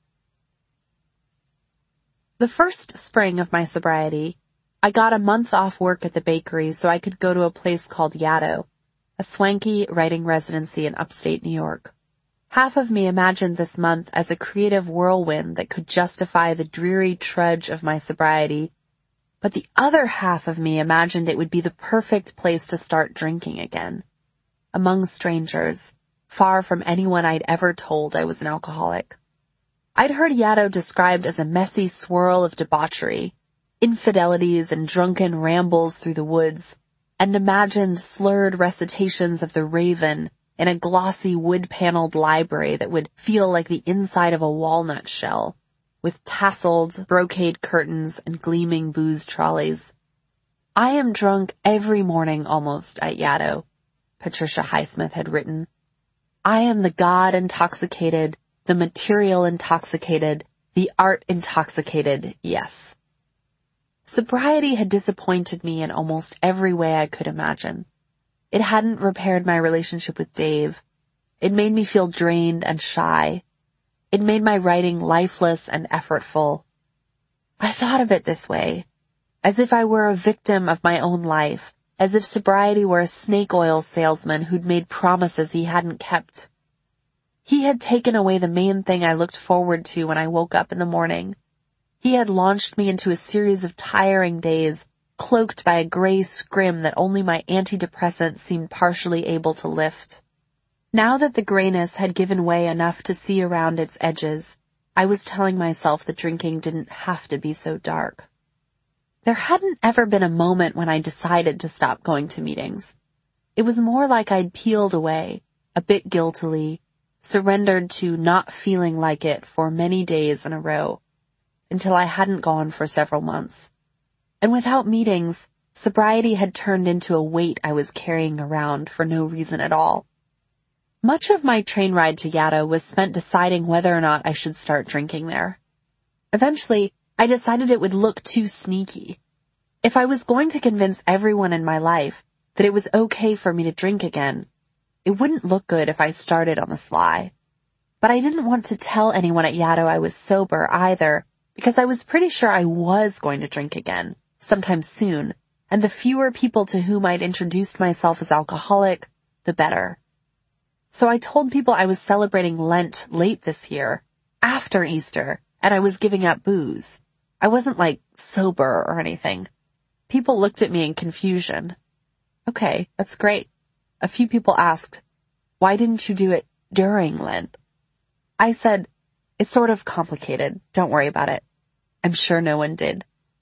The first spring of my sobriety, I got a month off work at the bakery so I could go to a place called Yaddo, a swanky writing residency in upstate New York. Half of me imagined this month as a creative whirlwind that could justify the dreary trudge of my sobriety, but the other half of me imagined it would be the perfect place to start drinking again. Among strangers, far from anyone I'd ever told I was an alcoholic. I'd heard Yaddo described as a messy swirl of debauchery, infidelities and drunken rambles through the woods, and imagined slurred recitations of the Raven in a glossy wood-paneled library that would feel like the inside of a walnut shell, with tasseled brocade curtains and gleaming booze trolleys. I am drunk every morning almost at Yaddo, Patricia Highsmith had written. I am the God intoxicated, the material intoxicated, the art intoxicated, yes. Sobriety had disappointed me in almost every way I could imagine. It hadn't repaired my relationship with Dave. It made me feel drained and shy. It made my writing lifeless and effortful. I thought of it this way, as if I were a victim of my own life, as if sobriety were a snake oil salesman who'd made promises he hadn't kept. He had taken away the main thing I looked forward to when I woke up in the morning. He had launched me into a series of tiring days, cloaked by a gray scrim that only my antidepressant seemed partially able to lift. Now that the grayness had given way enough to see around its edges, I was telling myself that drinking didn't have to be so dark. There hadn't ever been a moment when I decided to stop going to meetings. It was more like I'd peeled away, a bit guiltily, surrendered to not feeling like it for many days in a row, until I hadn't gone for several months. And without meetings, sobriety had turned into a weight I was carrying around for no reason at all. Much of my train ride to Yaddo was spent deciding whether or not I should start drinking there. Eventually, I decided it would look too sneaky. If I was going to convince everyone in my life that it was okay for me to drink again, it wouldn't look good if I started on the sly. But I didn't want to tell anyone at Yaddo I was sober either, because I was pretty sure I was going to drink again, sometime soon, and the fewer people to whom I'd introduced myself as alcoholic, the better. So I told people I was celebrating Lent late this year, after Easter, and I was giving up booze. I wasn't sober or anything. People looked at me in confusion. Okay, that's great. A few people asked, why didn't you do it during Lent? I said, It's sort of complicated. Don't worry about it. I'm sure no one did.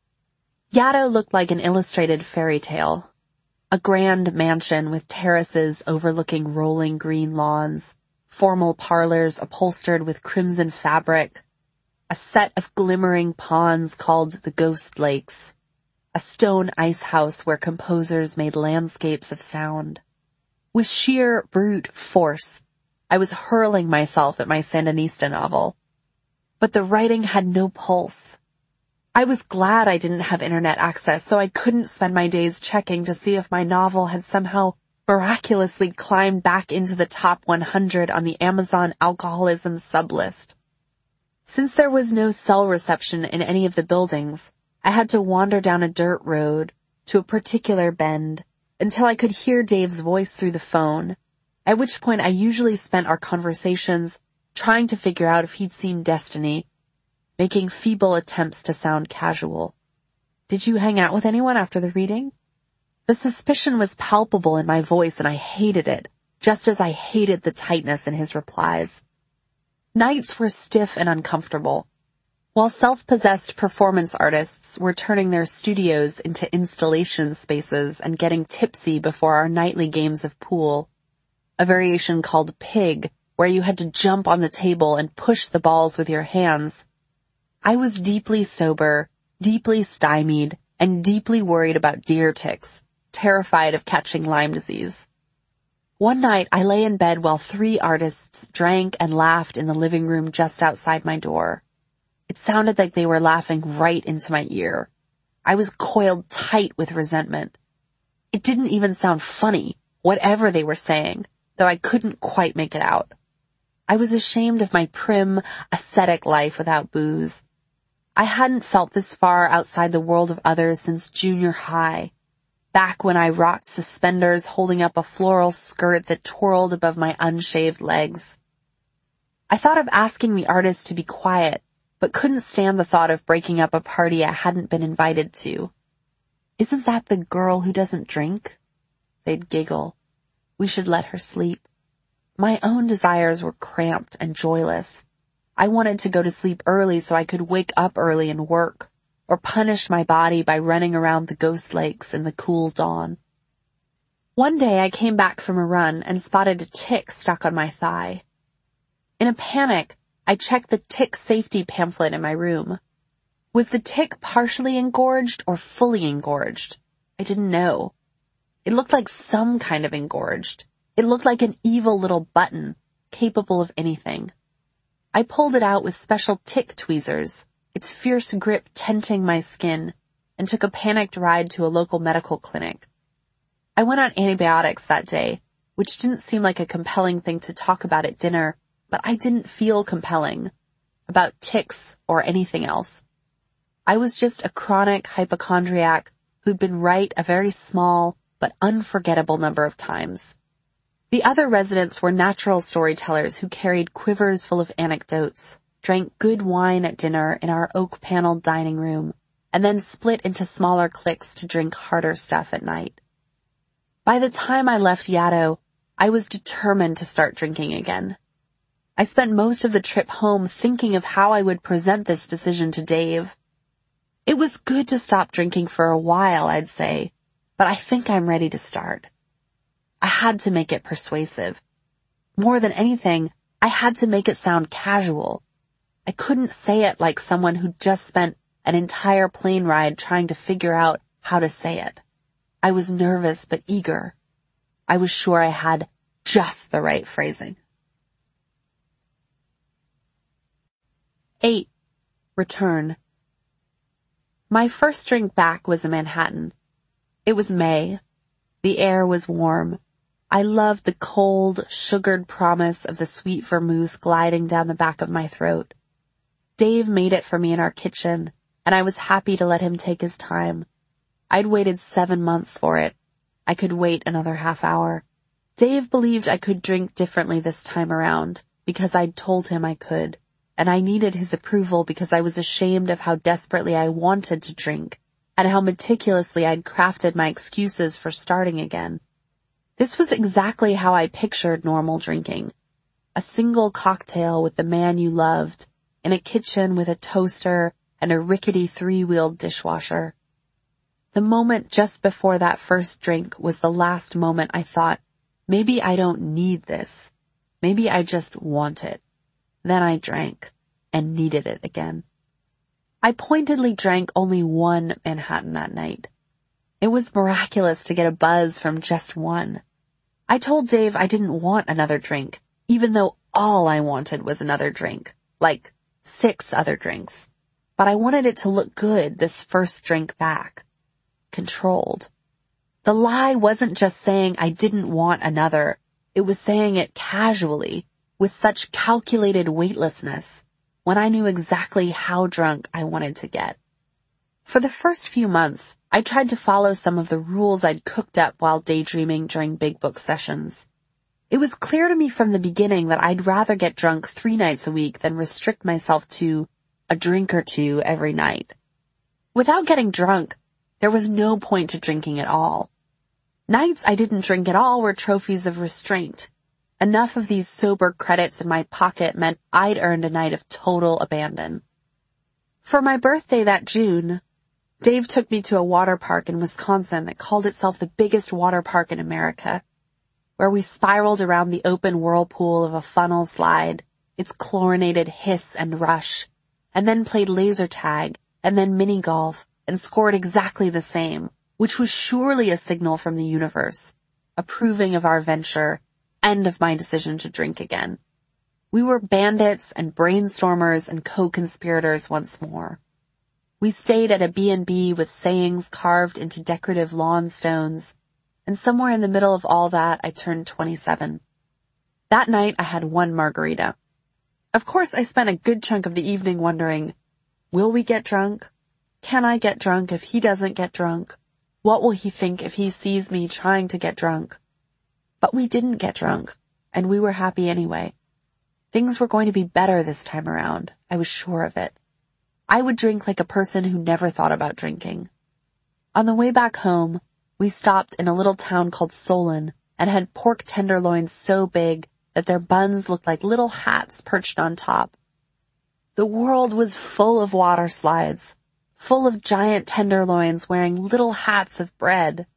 Yaddo looked like an illustrated fairy tale. A grand mansion with terraces overlooking rolling green lawns, formal parlors upholstered with crimson fabric, a set of glimmering ponds called the Ghost Lakes, a stone ice house where composers made landscapes of sound. With sheer brute force, I was hurling myself at my Sandinista novel. But the writing had no pulse. I was glad I didn't have internet access, so I couldn't spend my days checking to see if my novel had somehow miraculously climbed back into the top 100 on the Amazon alcoholism sublist. Since there was no cell reception in any of the buildings, I had to wander down a dirt road to a particular bend until I could hear Dave's voice through the phone, at which point I usually spent our conversations trying to figure out if he'd seen Destiny, making feeble attempts to sound casual. Did you hang out with anyone after the reading? The suspicion was palpable in my voice and I hated it, just as I hated the tightness in his replies. Nights were stiff and uncomfortable. While self-possessed performance artists were turning their studios into installation spaces and getting tipsy before our nightly games of pool, a variation called Pig, where you had to jump on the table and push the balls with your hands, I was deeply sober, deeply stymied, and deeply worried about deer ticks, terrified of catching Lyme disease. One night I lay in bed while 3 artists drank and laughed in the living room just outside my door. It sounded like they were laughing right into my ear. I was coiled tight with resentment. It didn't even sound funny, whatever they were saying, though I couldn't quite make it out. I was ashamed of my prim, ascetic life without booze. I hadn't felt this far outside the world of others since junior high, back when I rocked suspenders holding up a floral skirt that twirled above my unshaved legs. I thought of asking the artists to be quiet, but couldn't stand the thought of breaking up a party I hadn't been invited to. "Isn't that the girl who doesn't drink?" They'd giggle. "We should let her sleep." My own desires were cramped and joyless. I wanted to go to sleep early so I could wake up early and work, or punish my body by running around the Ghost Lakes in the cool dawn. One day I came back from a run and spotted a tick stuck on my thigh. In a panic, I checked the tick safety pamphlet in my room. Was the tick partially engorged or fully engorged? I didn't know. It looked like some kind of engorged. It looked like an evil little button, capable of anything. I pulled it out with special tick tweezers, its fierce grip tenting my skin, and took a panicked ride to a local medical clinic. I went on antibiotics that day, which didn't seem like a compelling thing to talk about at dinner, but I didn't feel compelling about ticks or anything else. I was just a chronic hypochondriac who'd been right a very small but unforgettable number of times. The other residents were natural storytellers who carried quivers full of anecdotes, drank good wine at dinner in our oak-paneled dining room, and then split into smaller cliques to drink harder stuff at night. By the time I left Yaddo, I was determined to start drinking again. I spent most of the trip home thinking of how I would present this decision to Dave. It was good to stop drinking for a while, I'd say, but I think I'm ready to start. I had to make it persuasive. More than anything, I had to make it sound casual. I couldn't say it like someone who'd just spent an entire plane ride trying to figure out how to say it. I was nervous but eager. I was sure I had just the right phrasing. 8. Return. My first drink back was a Manhattan. It was May. The air was warm. I loved the cold, sugared promise of the sweet vermouth gliding down the back of my throat. Dave made it for me in our kitchen, and I was happy to let him take his time. I'd waited 7 months for it. I could wait another half hour. Dave believed I could drink differently this time around, because I'd told him I could, and I needed his approval because I was ashamed of how desperately I wanted to drink, and how meticulously I'd crafted my excuses for starting again. This was exactly how I pictured normal drinking. A single cocktail with the man you loved, in a kitchen with a toaster and a rickety 3-wheeled dishwasher. The moment just before that first drink was the last moment I thought, maybe I don't need this. Maybe I just want it. Then I drank and needed it again. I pointedly drank only one Manhattan that night. It was miraculous to get a buzz from just one. I told Dave I didn't want another drink, even though all I wanted was another drink, like 6 other drinks. But I wanted it to look good this first drink back. Controlled. The lie wasn't just saying I didn't want another. It was saying it casually, with such calculated weightlessness, when I knew exactly how drunk I wanted to get. For the first few months, I tried to follow some of the rules I'd cooked up while daydreaming during Big Book sessions. It was clear to me from the beginning that I'd rather get drunk 3 nights a week than restrict myself to a drink or 2 every night. Without getting drunk, there was no point to drinking at all. Nights I didn't drink at all were trophies of restraint. Enough of these sober credits in my pocket meant I'd earned a night of total abandon. For my birthday that June, Dave took me to a water park in Wisconsin that called itself the biggest water park in America, where we spiraled around the open whirlpool of a funnel slide, its chlorinated hiss and rush, and then played laser tag, and then mini golf, and scored exactly the same, which was surely a signal from the universe, approving of our venture and of my decision to drink again. We were bandits and brainstormers and co-conspirators once more. We stayed at a B&B with sayings carved into decorative lawn stones, and somewhere in the middle of all that, I turned 27. That night, I had 1 margarita. Of course, I spent a good chunk of the evening wondering, will we get drunk? Can I get drunk if he doesn't get drunk? What will he think if he sees me trying to get drunk? But we didn't get drunk, and we were happy anyway. Things were going to be better this time around. I was sure of it. I would drink like a person who never thought about drinking. On the way back home, we stopped in a little town called Solon and had pork tenderloins so big that their buns looked like little hats perched on top. The world was full of water slides, full of giant tenderloins wearing little hats of bread.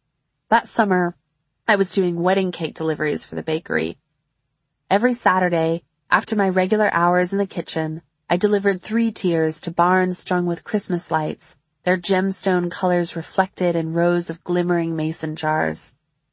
That summer, I was doing wedding cake deliveries for the bakery. Every Saturday, after my regular hours in the kitchen, I delivered 3 tiers to barns strung with Christmas lights, their gemstone colors reflected in rows of glimmering mason jars.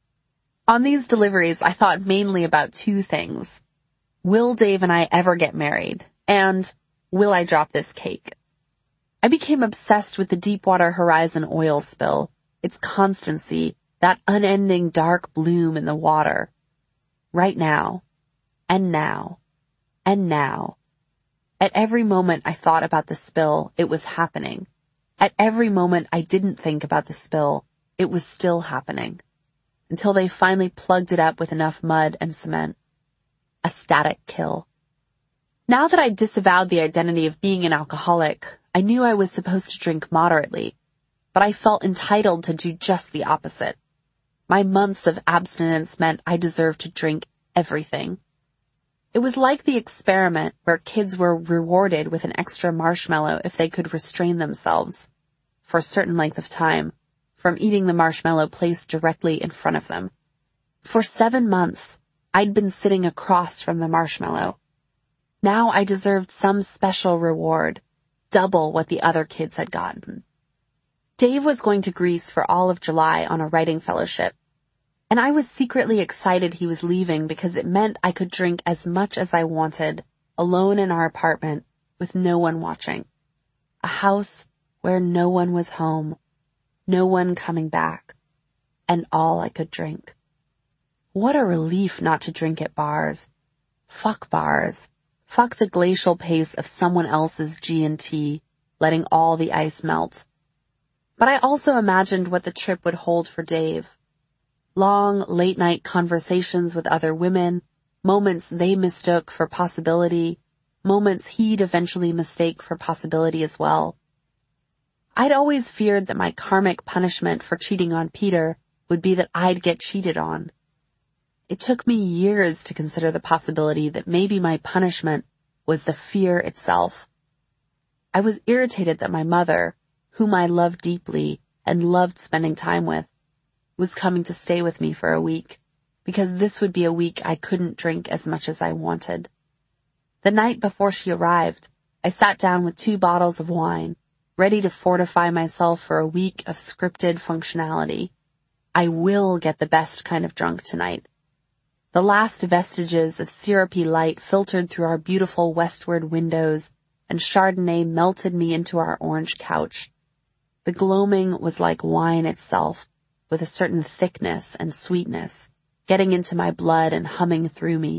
On these deliveries, I thought mainly about 2 things. Will Dave and I ever get married? And will I drop this cake? I became obsessed with the Deepwater Horizon oil spill, its constancy, that unending dark bloom in the water. Right now, and now, and now. At every moment I thought about the spill, it was happening. At every moment I didn't think about the spill, it was still happening. Until they finally plugged it up with enough mud and cement. A static kill. Now that I disavowed the identity of being an alcoholic, I knew I was supposed to drink moderately, but I felt entitled to do just the opposite. My months of abstinence meant I deserved to drink everything. It was like the experiment where kids were rewarded with an extra marshmallow if they could restrain themselves, for a certain length of time, from eating the marshmallow placed directly in front of them. For 7 months, I'd been sitting across from the marshmallow. Now I deserved some special reward, double what the other kids had gotten. Dave was going to Greece for all of July on a writing fellowship, and I was secretly excited he was leaving because it meant I could drink as much as I wanted, alone in our apartment, with no one watching. A house where no one was home, no one coming back, and all I could drink. What a relief not to drink at bars. Fuck bars. Fuck the glacial pace of someone else's G&T, letting all the ice melt. But I also imagined what the trip would hold for Dave. Long, late-night conversations with other women, moments they mistook for possibility, moments he'd eventually mistake for possibility as well. I'd always feared that my karmic punishment for cheating on Peter would be that I'd get cheated on. It took me years to consider the possibility that maybe my punishment was the fear itself. I was irritated that my mother, whom I loved deeply and loved spending time with, was coming to stay with me for a week, because this would be a week I couldn't drink as much as I wanted. The night before she arrived, I sat down with 2 bottles of wine, ready to fortify myself for a week of scripted functionality. I will get the best kind of drunk tonight. The last vestiges of syrupy light filtered through our beautiful westward windows, and Chardonnay melted me into our orange couch. The gloaming was like wine itself, with a certain thickness and sweetness, getting into my blood and humming through me.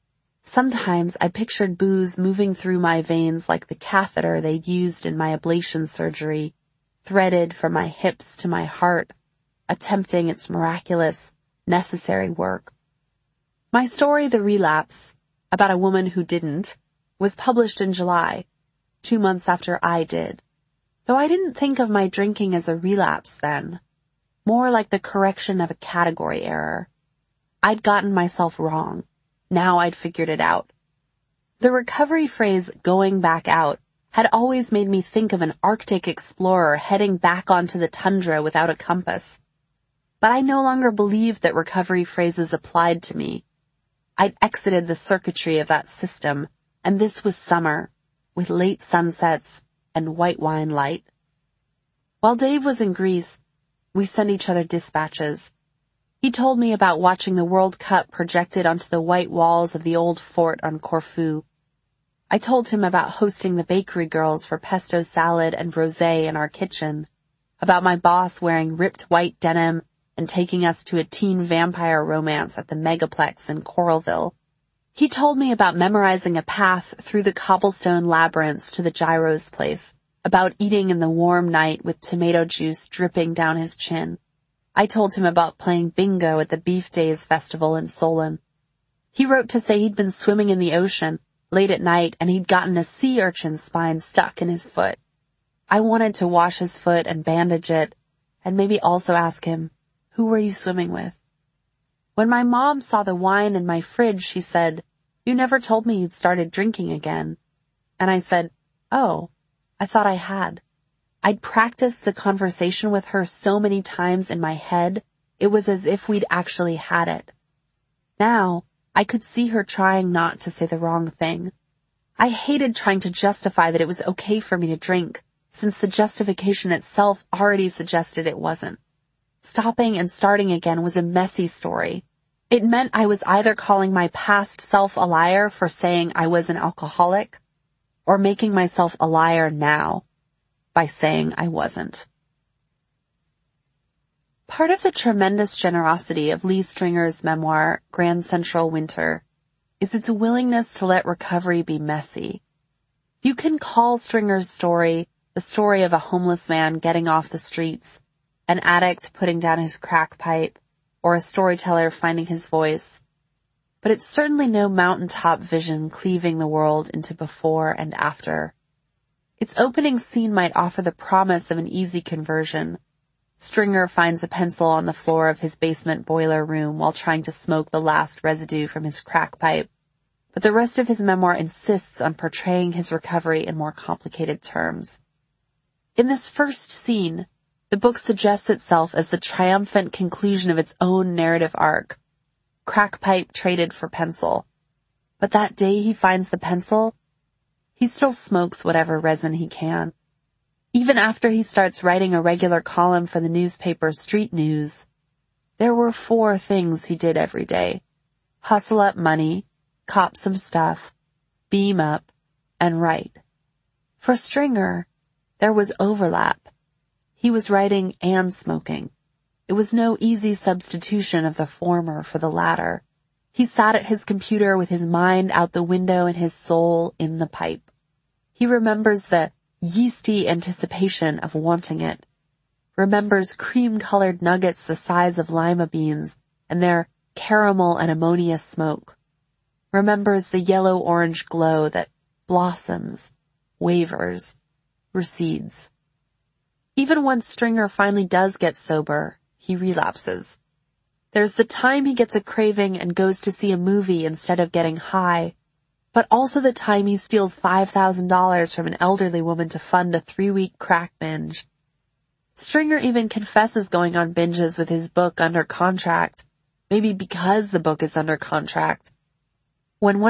Sometimes I pictured booze moving through my veins like the catheter they used in my ablation surgery, threaded from my hips to my heart, attempting its miraculous, necessary work. My story, The Relapse, about a woman who didn't, was published in July, 2 months after I did. Though I didn't think of my drinking as a relapse then, more like the correction of a category error. I'd gotten myself wrong. Now I'd figured it out. The recovery phrase, going back out, had always made me think of an Arctic explorer heading back onto the tundra without a compass. But I no longer believed that recovery phrases applied to me. I'd exited the circuitry of that system, and this was summer, with late sunsets and white wine light. While Dave was in Greece, we sent each other dispatches. He told me about watching the World Cup projected onto the white walls of the old fort on Corfu. I told him about hosting the bakery girls for pesto salad and rosé in our kitchen, about my boss wearing ripped white denim and taking us to a teen vampire romance at the Megaplex in Coralville. He told me about memorizing a path through the cobblestone labyrinths to the gyro's place, about eating in the warm night with tomato juice dripping down his chin. I told him about playing bingo at the Beef Days Festival in Solon. He wrote to say he'd been swimming in the ocean late at night and he'd gotten a sea urchin's spine stuck in his foot. I wanted to wash his foot and bandage it, and maybe also ask him, "Who were you swimming with?" When my mom saw the wine in my fridge, she said, "You never told me you'd started drinking again." And I said, "Oh, I thought I had." I'd practiced the conversation with her so many times in my head, it was as if we'd actually had it. Now, I could see her trying not to say the wrong thing. I hated trying to justify that it was okay for me to drink, since the justification itself already suggested it wasn't. Stopping and starting again was a messy story. It meant I was either calling my past self a liar for saying I was an alcoholic, or making myself a liar now by saying I wasn't. Part of the tremendous generosity of Lee Stringer's memoir, Grand Central Winter, is its willingness to let recovery be messy. You can call Stringer's story the story of a homeless man getting off the streets, an addict putting down his crack pipe, or a storyteller finding his voice. But it's certainly no mountaintop vision cleaving the world into before and after. Its opening scene might offer the promise of an easy conversion. Stringer finds a pencil on the floor of his basement boiler room while trying to smoke the last residue from his crack pipe. But the rest of his memoir insists on portraying his recovery in more complicated terms. In this first scene, the book suggests itself as the triumphant conclusion of its own narrative arc. Crack pipe traded for pencil. But that day he finds the pencil, he still smokes whatever resin he can. Even after he starts writing a regular column for the newspaper Street News, there were 4 things he did every day: hustle up money, cop some stuff, beam up, and write. For Stringer, there was overlap. He was writing and smoking. It was no easy substitution of the former for the latter. He sat at his computer with his mind out the window and his soul in the pipe. He remembers the yeasty anticipation of wanting it, remembers cream-colored nuggets the size of lima beans and their caramel and ammonia smoke, remembers the yellow-orange glow that blossoms, wavers, recedes. Even once Stringer finally does get sober, he relapses. There's the time he gets a craving and goes to see a movie instead of getting high, but also the time he steals $5,000 from an elderly woman to fund a 3-week crack binge. Stringer even confesses going on binges with his book under contract, maybe because the book is under contract. When one